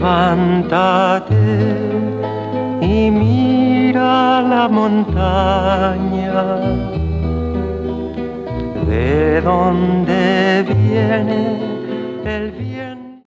Levántate y mira la montaña, de donde viene el viento.